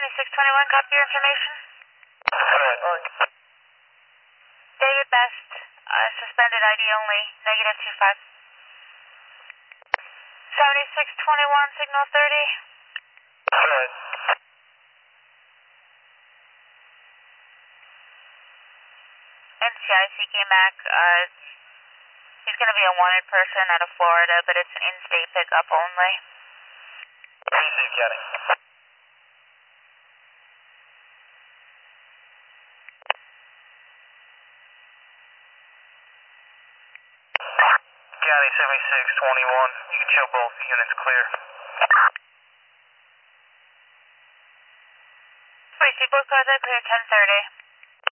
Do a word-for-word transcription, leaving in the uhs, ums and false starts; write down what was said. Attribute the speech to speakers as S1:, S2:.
S1: seventy-six twenty-one, copy your information. David Best, uh, suspended I D only, negative two five. seventy-six twenty-one, signal thirty. N C I C came back. Uh, he's going to be a wanted person out of Florida, but it's an in-state pickup only.
S2: County. County seventy-six twenty-one. You can show both units clear.
S1: Wait, both cars are clear ten thirty.